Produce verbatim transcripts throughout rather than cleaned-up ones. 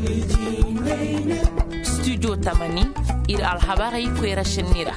studio tamani ir alhabari kwera shenira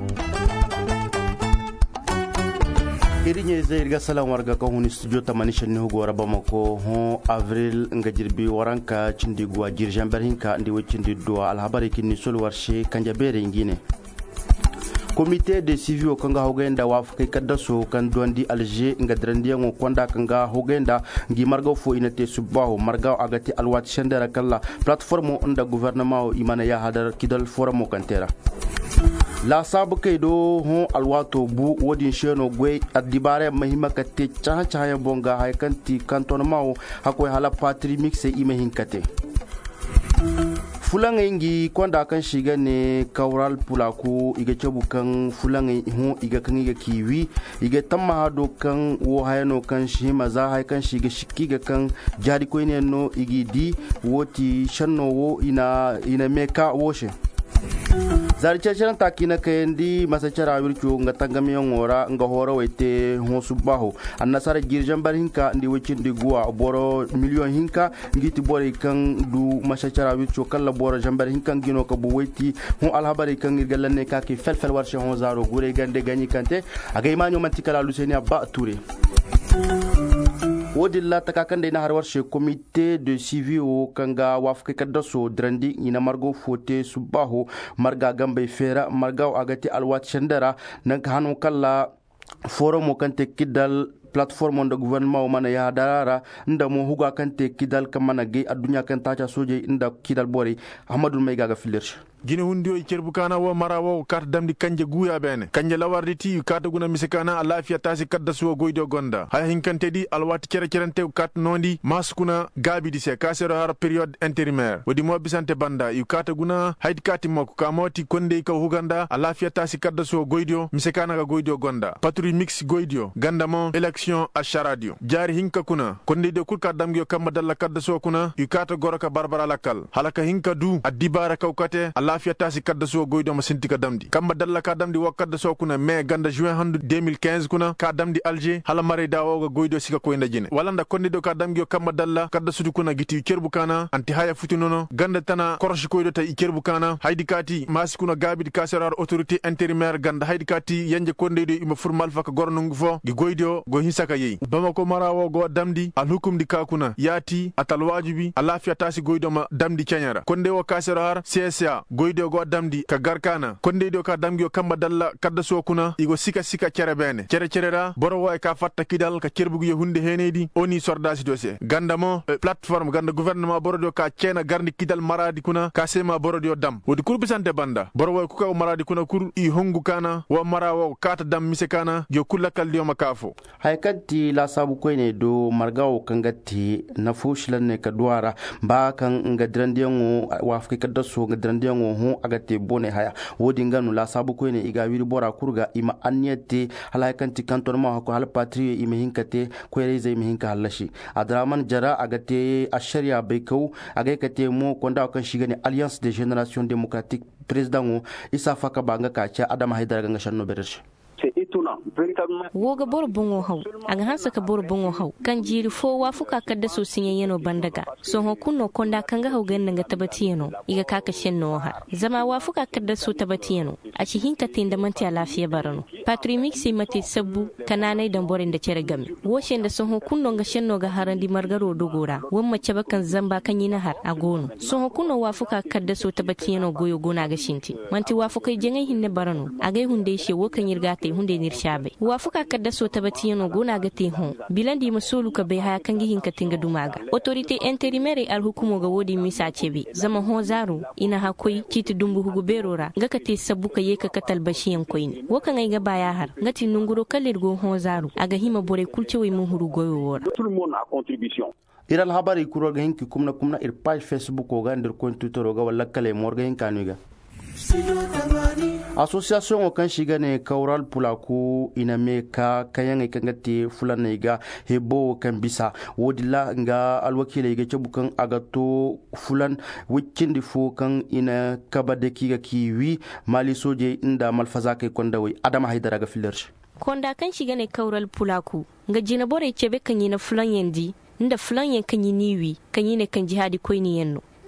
irinye zai riga salam warga ka huni studio tamani shenni hugo waraba mako hon avril nga jirbi waranka cindi gwa jirjan berhinka ndi wicindi do alhabari kinni sol warshe kanja bere ngine comité de civil kanga hogenda wafukai kaddaso kan dondi alger nga drandiyango konda kanga hogenda ngi margaw fo inate subaho margaw agati alwat shendera kala plateforme onda gouvernement imana ya hadar kidal forum kantera la sabu kai do hon alwato bu wodin sheno gwe adibare mahima kate cha cha ya bonga hay kanti kanton mawo hakoy hala patri mixe imehin kate fulanga ingi kwanda kan shiga ne kaural pulaku iga cebu kan fulanga hu iga kan iga kiwi iga tamma hado kan wo hayano kan shima za hay kan shiga shikiga kan jari ko ne no igi di woti shanno wo ina ina meka woshe zari ceceran takina kendi masacara wircu nga tangami ngora nga hora wete ho subaho annasara girjan bar hinka ndi wecindi guwa boro million hinka ngiti bore kan du masacara wircu kala boro jambar hinka ngino ko bu weti ho alhabari kan ngirgalanne ka ki fel fel warshe ho zaro gure gande gani kante agay manyo mantikala luseni abba touré wodilla takakande na har warshe comité de civil kanga wafke kaddaso drandi ina margo fote subaho marga gambe fera marga agati alwat shendara nan hanu kala forum kante kidal plateforme de gouvernement mana ya darara nda mo huga kante kidal kamana ge adunya kan tacha soje nda kidal bori ahmadou mayga ga filirsh gine hundiyo i cerbu kana wo mara wo karte damdi kanje guya bene kanje lawardi ti karte guna misikana a lafiya tasi kadda suwo goydo gonda hay hinkante di alwati cere cerente karte nondi maskuna gabi di se kasero har period intérimaire wodi mo bisante banda i karte guna hayd kati moko kamoti konde ka huganda a lafiya tasi kadda suwo goydo misikana ga goydo gonda patrouille mix goydo ganda mo election a sharadio jari hinka kuna konde de kur karte damgi kamba dalla kadda suwo kuna i karte goroka barbara lakal halaka hinka du adibara kawkate lafiya tasi kadda so goydo ma sinti ka damdi kamba dalla ka damdi wakadda so kuna me ganda juin handu deux mille quinze kuna ka damdi alger hala mare dawo go goydo sika ko enda jine walanda konni do ka damgi kamba dalla kadda sudu kuna giti kerbu kana anti haya futu nono ganda tana korshi koydo ta ikerbu kana haydi kati masi kuna gabi di kaserar autorité intérimaire ganda haydi kati yanje konde do ima furmal faka gornungu fo gi goydo go hisaka yi bamako marawo go damdi al hukum di ka kuna yati atal wajibi alafiya tasi goydo ma damdi kenyara konde wo kaserar C S A goydo go damdi ka garkana konde do ka damgi o kamba dalla kadda so kuna igo sika sika cere bene cere cerera boro way ka fatta kidal ka cerbugo yo hunde henedi oni sordasi dose gandamo eh, plateforme ganda gouvernement boro do ka cena gardi kidal maradi kuna ka sema boro do dam wodi kurbi sante banda boro way ku ka maradi kuna kur i hongu kana wa marawo kata dam mise kana yo kulakal dio makafo haykati la sabu koyne do margawo kangati na fushlan ne ka duara ba kan ngadrandiyango wa afrika kadda so ngadrandiyango ho agate bone haya wodi nganu la sabu ko ne iga wiri bora kurga ima anyete halaikanti kanton ma ko hal patrie ima hinkate ko reze ima hinka halashi adraman jara agate asharia bekou agay kate mo konda kan shigani alliance des générations démocratiques président isa faka banga kacha adama haidara ganga shanno berche woga bor bongo haw aga hansa ka bor bongo haw kan jiri fo wa fuka kadda so sinye yeno bandaga so ho kunno konda kanga haw ganna ga tabati yeno iga kaka shenno ha zama wa fuka kadda so tabati yeno a ci hinka tinda manti lafiya barano patri mixi mate sabbu kananai dan borin da cere gami wo shen da so ho kunno ga shenno ga harandi margaro dogora wamma ce bakan zamba kan yi na har a gono so ho kunno wa fuka kadda so tabati yeno goyo gona ga shinti manti wa fuka jengai hinne barano agai hunde she wo kan yirga te hunde nirshabe wa fuka kadda so tabati yeno gona ga te hon bilandi masulu ka bai haya kan gihin ka tinga dumaga autorité intérimaire al hukumo ga wodi misa cebe zama ho zaro ina hakoi kiti dumbu hugu berora ga ka te sabbu ka ye ka katal bashiyan koini wo kan ai ga baya har ngati nunguro kalir go ho zaro aga hima bore kulce wai mun huru goyo wora tout le monde a contribution iral habari kuro ga hinki kumna kumna ir page facebook ko ga ndir kon twitter ga walla kale morga hinkanuga association o kan shiga ne kaural pulaku ina me ka kayan kangati fulana ga hebo kan bisa wodila nga alwakile ga cebukan agato fulan wikin difo kan ina kabade kiga kiwi mali soje inda malfaza kai kondawi adama haidara ga filarshi konda kan shiga ne kaural pulaku nga jina bore cebe kan yina fulan yendi inda fulan yen kan yiniwi kan yine kan jihadi koyni yenno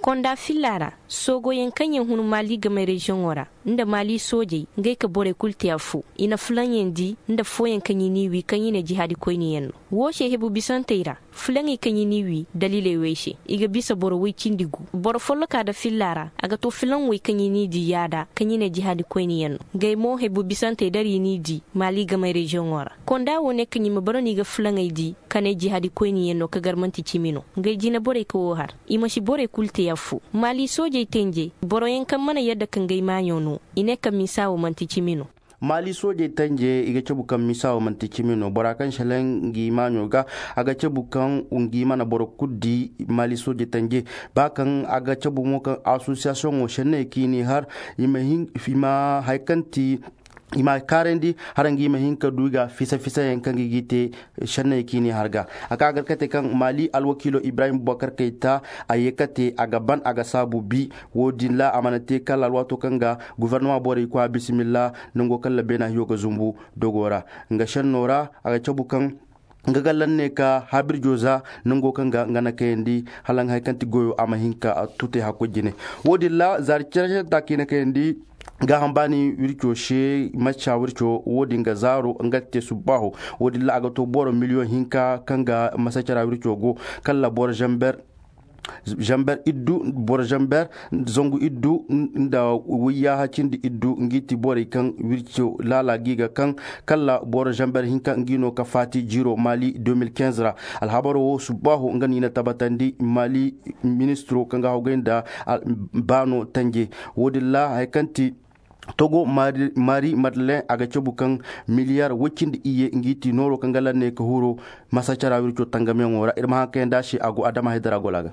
konda filara sogo yen kanyen hunu mali ga mai region ora inda mali soje ngai ka bore kulte afu ina fulan yendi inda foyen kanyi niwi kanyi ne jihadi koyni yen wo she hebu bisanteira fulan yi kanyi niwi dalile weshe iga bisa boro wi cindigu boro follo ka da filara aga to fulan wi kanyi ni di yada kanyi ne jihadi koyni yen ngai mo hebu bisante dari ni di mali ga mai region ora konda wone kanyi mabaro ni ga fulan ai di kane jihadi koyni yen no ka garmanti cimino ngai jina bore ko har imashi bore kulte afu mali soje tenje boro yen kan mana yadda kan gai manyono ine kan misawo mantici mino mali soje tanje iga cebu kan misawo mantici mino bora kan shalen gi manyo ga aga cebu kan ungi mana boro kuddi mali soje tanje bakan aga cebu mo kan association o shenne kini har ima hin fima haikanti ima karendi harangi ma hinka duga fisa fisa yankan gigite shanna kini harga aka garkate kan mali alwakilo ibrahim bubakar keita ayekate aga ban aga sabu bi wodin la amanate kala alwato kanga gouvernement bore ko bismillah nango kala bena yoga zumbu dogora nga shannora aga chabukan ngagalan ne ka habir joza nango kanga ngana kendi halang haykanti goyo ama hinka tute hakojine wodin la zar charje takina kendi ga hambani wirco she macha wirco wodi nga zaro ngate subaho wodi la aga to boro million hinka kanga masachara wirco go kala boro jamber jamber iddu boro jamber zongu iddu nda wiya hacindi iddu ngiti bore kan wirco lala giga kan kala boro jamber hinka ngino ka fati jiro mali deux mille quinze ra alhabaro wo subaho ngani na tabatandi mali ministro kanga hogenda bano tanje wodi la haykanti togo mari, mari madeleine aga cobukan miliyar wacindi iye ngiti noro kangala ne ko huro masacara wirco tangamengo ra irma hakenda shi ago adama hedara golaga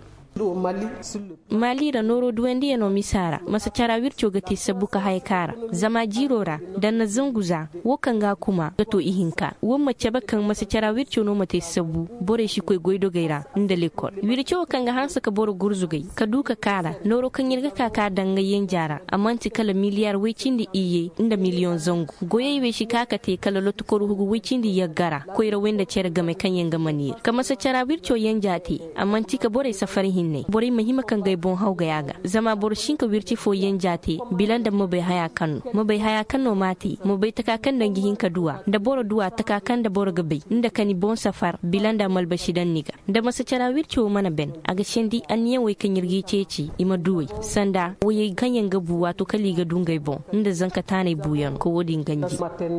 mali da noro duwendi eno misara masa cara wirco gati sabuka haikara zama jirora dan na zunguza wokan ga kuma gato ihinka won mace bakan masa cara wirco no mate sabu bore shi koy goido gaira inda lekol wirco kan ga hansa ka boro gurzugai ka duka kara noro kan yirga kaka danga yen jara amanti kala miliyar wicindi iye inda miliyon zongu goye we shi kaka te kala lotukor hugu wicindi yaggara koyra wenda cere game kan yen gamani ka masa cara wirco yen jati amanti ka bore safari ne bori mahima kan gai bon hauga yaga zama bor shinka wirti fo yen jate bilanda mo bai haya kanu mo bai haya kanu mati mo bai taka kan dangi hinka duwa da boro duwa taka kan da boro gabai inda kani bon safar bilanda malbashi dan niga da masa cara wirti mana ben aga shendi aniye wai kan yirgi ceci ima duwai sanda waye ganyen gabu wato kali ga dungai bon inda zanka tane buyan ko wodin ganji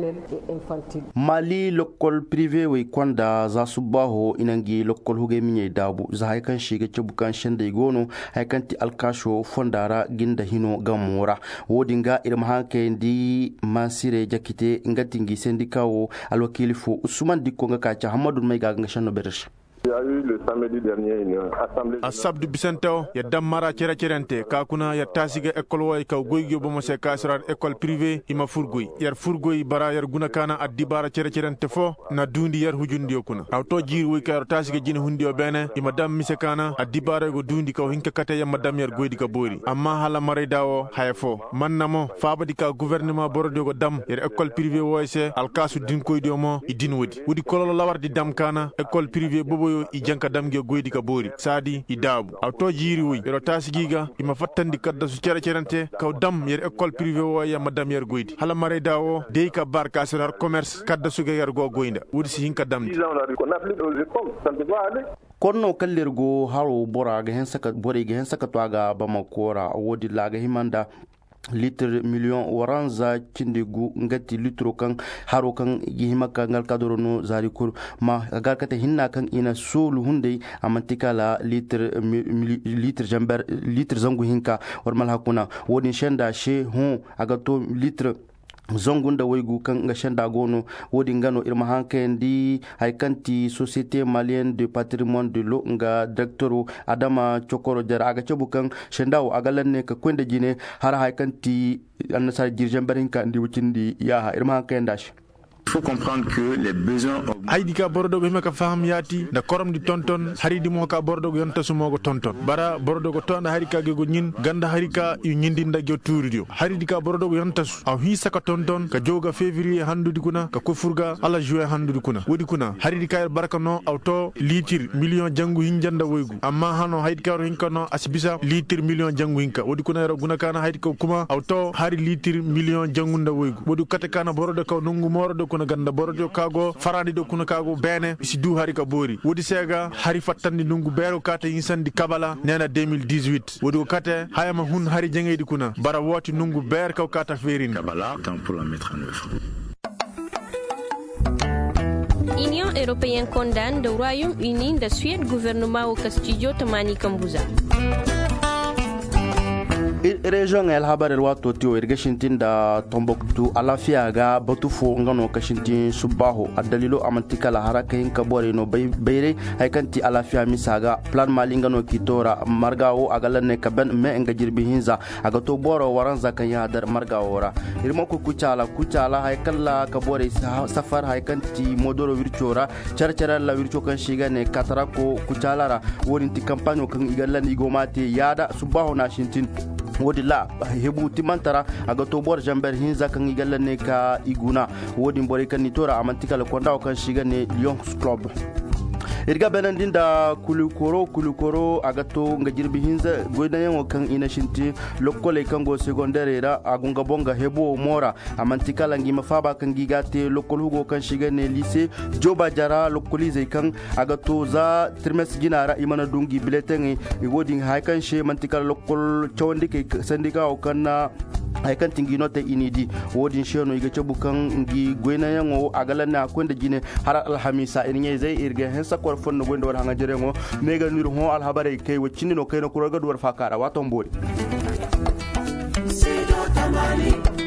mali lokol privé wai kwanda za su baho inangi lokol huge minye dabu za haikan shiga cebukan shanda gono haikanti alkasho fondara ginda hino gamora wodinga irma hanke ndi masire jakite ngatingi sendikawo alwakili fo usman dikko ngaka hamadu mai ga ngashano beresh a sabdu bisanteo ya dammara cere cerente kakuna ya tasiga école way kaw goygyo bomo se kasrar école privé ima furgoy yar furgoy bara yar guna kana addi bara cere cerente fo na dundi yar hujundi okuna aw to jir way kar tasiga jine hundi o bene ima dam mise kana addi bara go dundi kaw hinka kate ya madam yar goydi ka bori amma hala mare dawo hayfo mannamo fabadi ka gouvernement bordo go dam yar école privé way se alkasu din koydi mo idin wodi wodi kololo lawardi dam kana école privé bobo i janka damge goydi ka bori sadi i dabu aw to jiri wi yero tasigiga ima fattandi kadda su cere cerente kaw dam yer école privé o ya madam yer goydi hala mare dawo dey ka barka senar commerce kadda su yer go goynda wudi si hinka damdi konno kallergo haro bora ga hen saka bore ga hen saka to aga bamakora wodi laga himanda litre million waranza cindigu ngati litro kan haro kan gihima kan ngal kadoro no zari kur ma agar kata hinna kan ina solu hunde amantikala litre litre jamber litre zangu hinka warmal hakuna woni shenda she hu aga to litre zongunda waygu kan nga shenda gono wodi ngano irma hanke ndi haykanti société malienne de patrimoine de l'eau nga directeur adama chokoro jara aga chobu kan shendaw aga lanne ka kwende jine har haykanti annasar jirjambarin ka ndi wucindi ya irma hanke ndash faut comprendre que les besoins haydi ka bordogo himaka faham yati da korom di tonton haridi mo ka bordogo yonta sumogo tonton bara bordogo tonda harika gego nyin ganda harika yu nyindinda gyo turidio haridi ka bordogo yonta su aw hi saka tonton ka joga février handudi kuna ka kofurga ala juin handudi kuna wodi kuna haridi ka baraka no auto litir million jangu hinjanda woygu amma hano haydi ka ro hinka no asbisa litir million jangu hinka wodi kuna ro guna kana haydi ko kuma auto hari litir million jangu nda woygu wodi kate kana bordo ka nungu mordo kuna ganda bordo kago faradi do kuna kago bene si du hari ka bori wodi sega hari fattandi nungu bero kata insandi kabala nena deux mille dix-huit wodi ko kate hayama hun hari jengedi kuna bara woti nungu ber ka kata ferin kabala temps pour la mettre en œuvre. Union européenne condamne le Royaume-Uni de Suède gouvernement au Castillo Tamani Kambuza. Région El Habar El Wato Tio Irgashintin da Tombouctou Alafia ga Batufo ngano kashintin subaho adalilo amantika la haraka hinka bore no bayre haykanti Alafia misaga plan malingano kitora margao agalane kaben me enga jirbi hinza aga to boro waranza kan ya dar margaora irmo ku kuchala kuchala haykalla ka bore safar haykanti modoro virchora charchara la vircho kan shiga ne katarako kuchalara woninti kampanyo kan igalan igomate yada subaho na shintin wodi la hebu timantara aga to bor jamber hinza kan igalla ne ka iguna wodi mbore kan nitora amantika le konda kan shiga ne Lions Club irga benandin da kulukoro kulukoro agato nga jirbi hinza goyna yango kan ina shinti lokole kango secondaire ra agunga bonga hebo mora amantika langi mafaba kan gigate lokol hugo kan shiga ne lycée joba jara lokolize kan agato za trimestre ginara imana dungi bileteng wodi haykan she mantika lokol chawndike sandika o kana haykan tinginote inidi wodi sheno iga chobukan ngi goyna yango agalana kwenda jine har alhamisa iniye zai irga hensa ko fonno gondo war hanga jerengo mega niru ho al habare kay wacini no kay no kuraga duwar fakara waton bori.